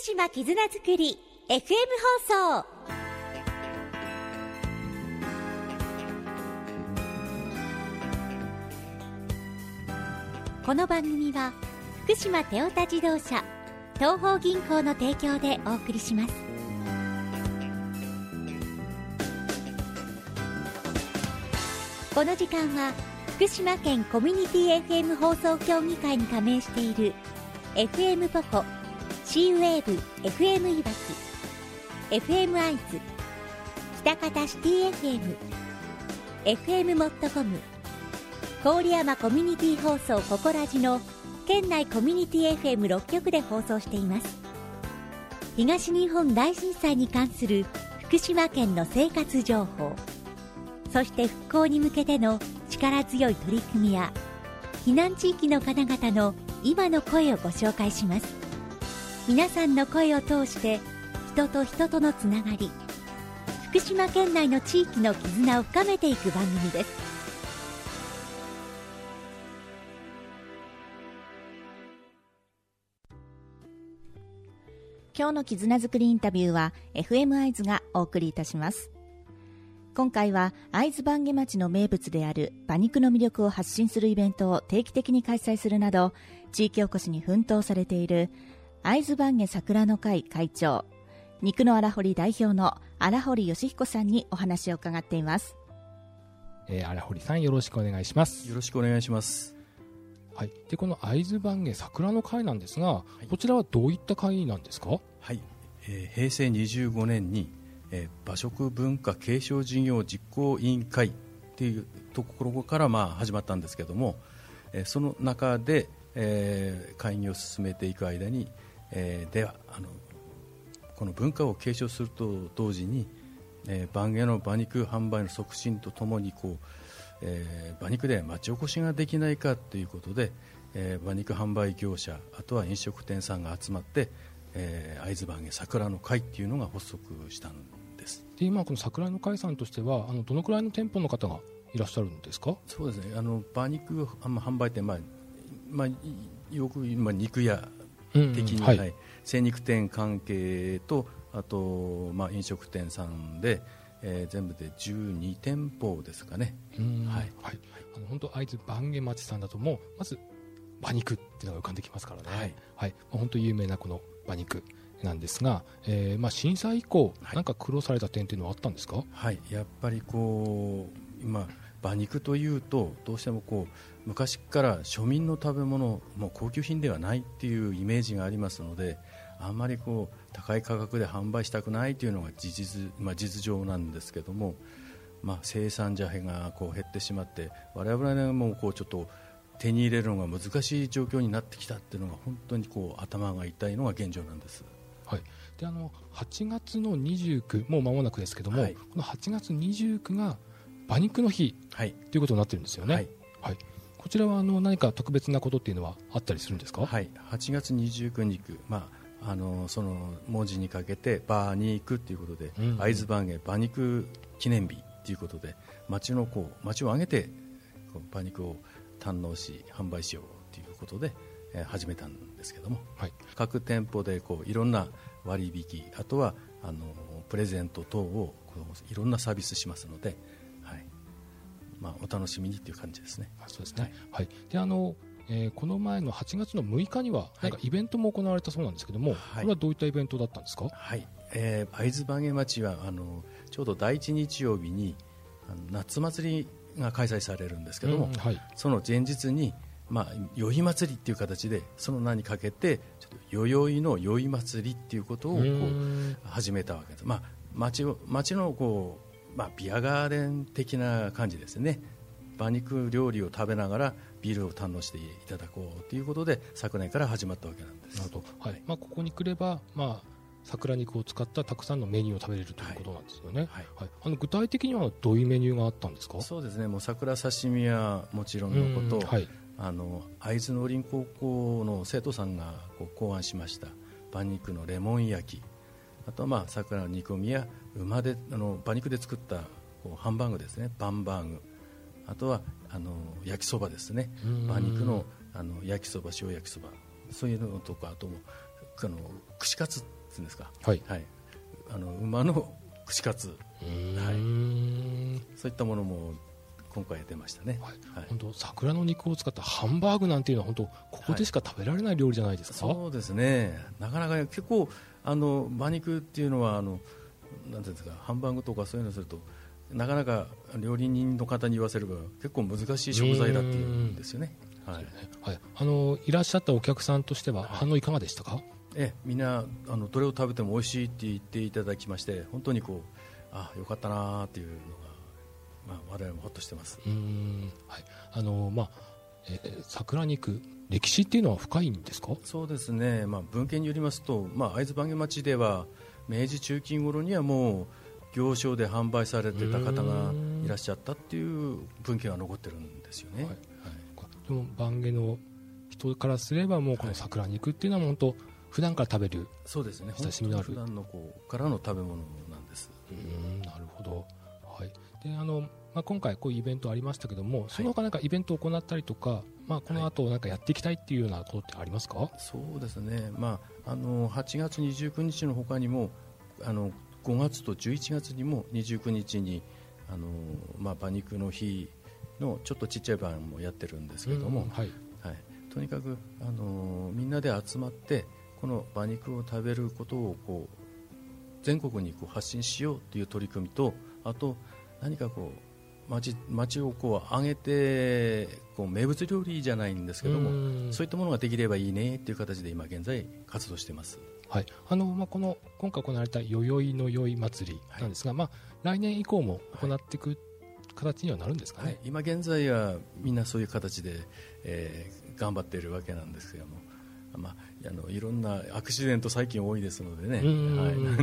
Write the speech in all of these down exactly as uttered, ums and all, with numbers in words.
島絆づくり エフエム 放送。この番組は福島テオタ自動車東邦銀行の提供でお送りします。この時間は福島県コミュニティ エフエム 放送協議会に加盟している エフエム ポコ、シーウェーブ エフエム いわき、エフエム アイズ、北方シティ エフエム、エフエム モットコム、郡山コミュニティ放送ココラジの県内コミュニティ エフエムろっ 局で放送しています。東日本大震災に関する福島県の生活情報、そして復興に向けての力強い取り組みや避難地域の方々の今の声をご紹介します。皆さんの声を通して人と人とのつながり、福島県内の地域の絆を深めていく番組です。 今日の絆づくりインタビューは エフエム アイズがお送りいたします。今回は会津坂下町の名物である馬肉の魅力を発信するイベントを定期的に開催するなど地域おこしに奮闘されている会津坂下桜の会会長、肉の荒堀代表の荒堀義彦さんにお話を伺っています。 えー、荒堀さん、よろしくお願いします。 よろしくお願いします。 はい、でこの会津坂下桜の会なんですが、はい、こちらはどういった会なんですか？ はい、えー、へいせいにじゅうごねんに、えー、馬食文化継承事業実行委員会というところからまあ始まったんですけども、えー、その中で、えー、会議を進めていく間に、えー、ではあのこの文化を継承すると同時に、えー、坂下の馬肉販売の促進とともにこう、えー、馬肉で町おこしができないかということで、えー、馬肉販売業者、あとは飲食店さんが集まって、えー、会津坂下桜の会っていうのが発足したんです。 で今この桜の会さんとしてはあのどのくらいの店舗の方がいらっしゃるんですか？ そうですね、あの馬肉販売店、まあまあ、よく、まあ、肉屋的に、うんはいはい、精肉店関係とあと、まあ、飲食店さんで、えー、全部でじゅうにてんぽですかね。 うんはいはい、あの本当会津坂下町さんだともうまず馬肉っていうのが浮かんできますからね。はいはい、本当に有名なこの馬肉なんですが、えーまあ、震災以降、はい、なんか苦労された点っていうのはあったんですか？ はい、やっぱりこう今馬肉というとどうしてもこう昔から庶民の食べ物、もう高級品ではないっていうイメージがありますので、あんまりこう高い価格で販売したくないというのが事実、まあ、実情なんですけども、まあ、生産者がこう減ってしまって我々もこうちょっと手に入れるのが難しい状況になってきたっていうのが本当にこう頭が痛いのが現状なんです。 はい、であのはちがつのにじゅうく、もう間もなくですけども、はい、このはちがつにじゅうくが馬肉の日、はい、ということになってるんですよね。はいはい、こちらはあの何か特別なことっていうのはあったりするんですか？ はい、はちがつにじゅうくにち、まあ、あのその文字にかけて馬肉ということで、うんうん、会津坂下馬肉記念日ということで町のこう町を挙げてこう馬肉を堪能し販売しようということで、えー、始めたんですけども、はい、各店舗でこういろんな割引、あとはあのプレゼント等をこういろんなサービスしますので、はいまあ、お楽しみにという感じですね。 あ、そうですね、はいはい、であのえー、この前のはちがつのむいかにはなんかイベントも行われたそうなんですけども、はい、これはどういったイベントだったんですか？ はい、えー、会津坂下町はあのちょうどだいいち日曜日にあの夏祭りが開催されるんですけども、うんはい、その前日に、まあ、宵祭りっていう形でその名にかけてちょっと宵々の宵祭りっていうことをこう始めたわけです。まあ、町を町のこう、まあ、ビアガーデン的な感じですね。馬肉料理を食べながらビールを堪能していただこうということで昨年から始まったわけなんです。 なるほど、はいまあ、ここに来れば、まあ、桜肉を使ったたくさんのメニューを食べれるということなんですよね。はいはい、あの具体的にはどういうメニューがあったんですか？ そうですね、もう桜刺身はもちろんのこと、はい、あの会津農林高校の生徒さんがこう考案しました馬肉のレモン焼き、あとはまあ桜の煮込みや馬であの馬肉で作ったこうハンバーグですね、バンバーグ、あとはあの焼きそばですね、馬肉の、あの焼きそば、塩焼きそば、そういうのとか、あともあの串カツっていうんですか、 はいはい、あの馬の串カツ、 うーん、 はい、そういったものも今回出ましたね、 はいはい、 本当桜の肉を使ったハンバーグなんていうのは本当ここでしか食べられない料理じゃないですか。 はい、そうですね、なかなか結構あの馬肉っていうのはあのなんていうんですか、ハンバーグとかそういうのするとなかなか料理人の方に言わせれば結構難しい食材だっていうんですよね。はい、 はい、あのいらっしゃったお客さんとしては反応いかがでしたか？ えみんなあのどれを食べても美味しいって言っていただきまして、本当にこうあよかったなっていうのが、まあ、我々もほっとしてます。 うーん、はい、あのまあえー、桜肉歴史っていうのは深いんですか？ そうですね、まあ、文献によりますと、まあ、会津坂下町では明治中期頃にはもう行商で販売されてた方がいらっしゃったっていう文献が残ってるんですよね。はいはい、 でも番下の人からすればもうこの桜肉っていうのは本当普段から食べる、 そうですね、 親しみのある普段のこうからの食べ物なんです。 うーん、なるほど、はい、であのまあ、今回こういうイベントありましたけども、その他なんかイベントを行ったりとか、まあ、この後なんかやっていきたいっていうようなことってありますか？はい、 そうですね、まあ、あのはちがつにじゅうくにちの他にもあのごがつとじゅういちがつにもにじゅうくにちにあの、まあ、馬肉の日のちょっとちっちゃい版もやってるんですけども、はいはい、とにかくあのみんなで集まってこの馬肉を食べることをこう全国にこう発信しようという取り組みと、あと何かこう町, 町をこう上げてこう名物料理じゃないんですけども、そういったものができればいいねという形で今現在活動しています。 はい、あのまあ、この今回行われたよよいのよい祭りなんですが、はい、まあ、来年以降も行っていく形にはなるんですかね？はい、 今現在はみんなそういう形で、えー、頑張っているわけなんですけども、まあ、あのいろんなアクシデント最近多いですのでね、はい、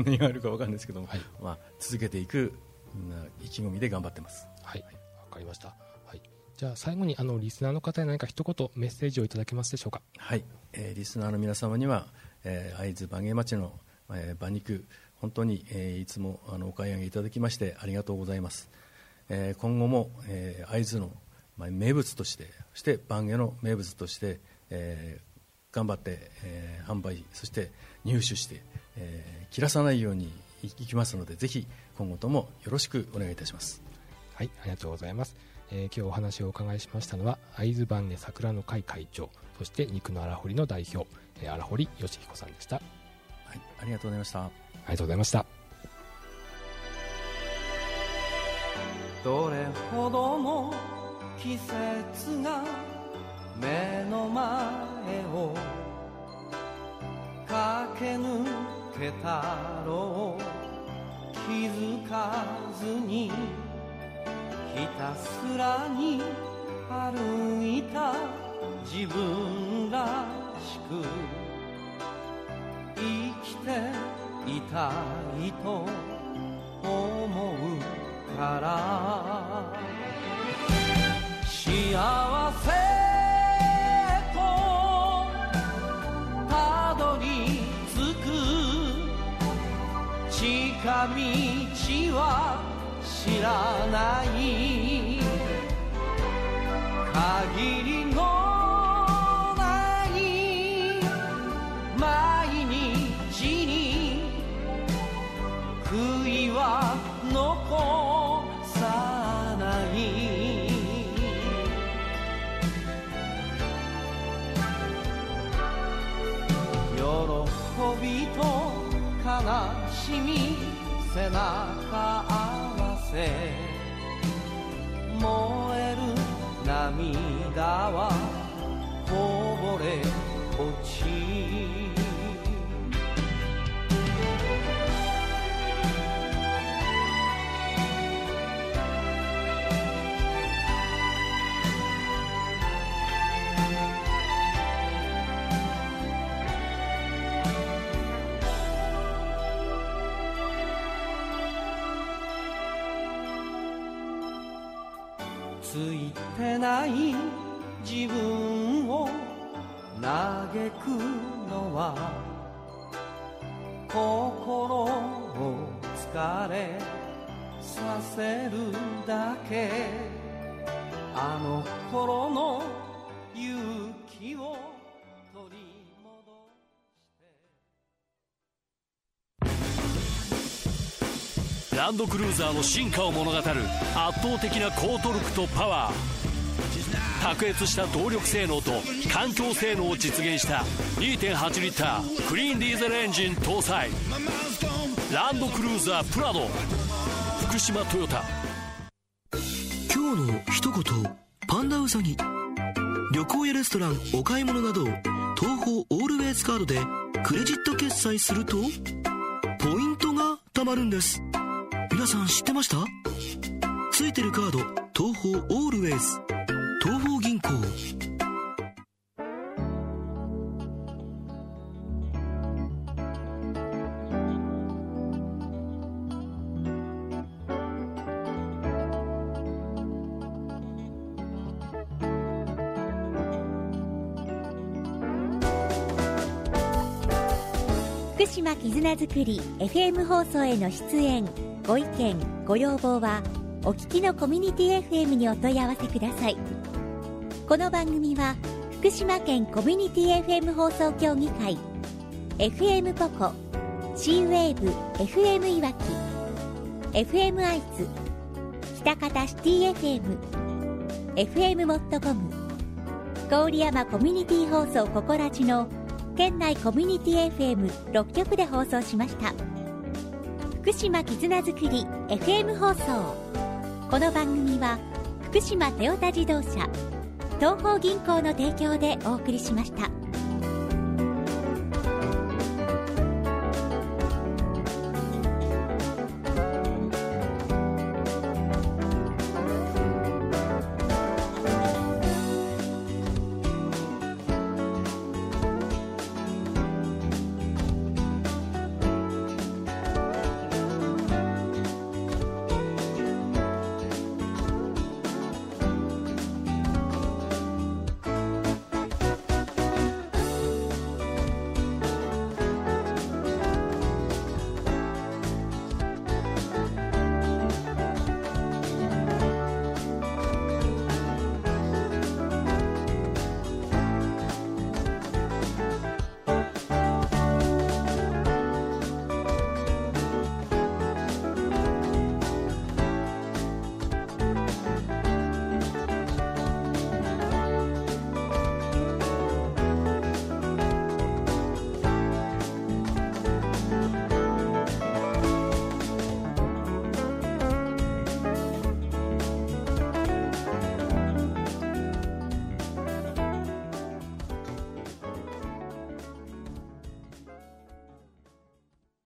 何があるか分かるんですけども、はい、まあ、続けていくみんな意気込みで頑張ってます。 はい、わかりました。はい、じゃあ最後にあのリスナーの方に何か一言メッセージをいただけますでしょうか？ はい、えー、リスナーの皆様には、えー、会津馬下町の、えー、馬肉本当に、えー、いつもあのお買い上げいただきましてありがとうございます。えー、今後も、えー、会津の、まあ、名物としてそして馬下の名物として、えー、頑張って、えー、販売そして入手して、えー、切らさないようにいきますので、ぜひ今後ともよろしくお願いいたします。 はい、ありがとうございます。えー、今日お話をお伺いしましたのは会津坂下桜の会会長、そして肉の荒堀の代表、えー、荒堀義彦さんでした。 はい、ありがとうございました。ありがとうございました。 どれほども季節が目の前を駆け抜けたろう、気づかずにひたすらに歩いた自分らしく生きていたいと思うから幸せとたどり着く近道は知らない限りのない毎日に悔いは残さない喜びと悲しみ背中合わせ燃える涙はこぼれ落ちついてない自分を嘆くのは心を疲れさせるだけあの頃の勇気を取りランドクルーザーの進化を物語る圧倒的な高トルクとパワー、卓越した動力性能と環境性能を実現した にてんはち リッタークリーンディーゼルエンジン搭載ランドクルーザープラド福島トヨタ。 今日の一言パンダウサギ。旅行やレストラン、お買い物など東宝オールウェイズカードでクレジット決済するとポイントが貯まるんです。皆さん知ってました？ついてるカード東宝オールウェイズ、東宝銀行。 福島絆づくり エフエム 放送への出演、ご意見ご要望はお聞きのコミュニティ エフエム にお問い合わせください。この番組は福島県コミュニティ エフエム 放送協議会、 エフエム ポコ、 C ウェーブ エフエム いわき、 エフエム アイズ、北方シティ エフエム、 エフエム モットコム、郡山コミュニティ放送ココラジの県内コミュニティ エフエムろっきょくで放送しました。福島絆づくり エフエム 放送。この番組は福島トヨタ自動車、東邦銀行の提供でお送りしました。